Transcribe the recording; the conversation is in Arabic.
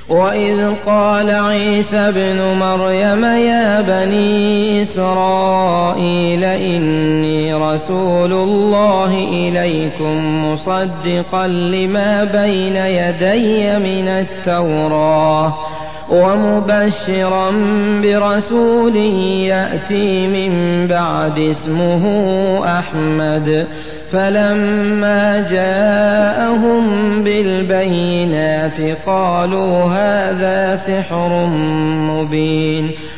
وإذ قال عيسى ابن مريم يا بني إسرائيل إني رسول الله إليكم مصدقا لما بين يدي من التوراة ومبشرا برسول يأتي من بعد اسمه أحمد. فلما جاءهم بالبينات قالوا هذا سحر مبين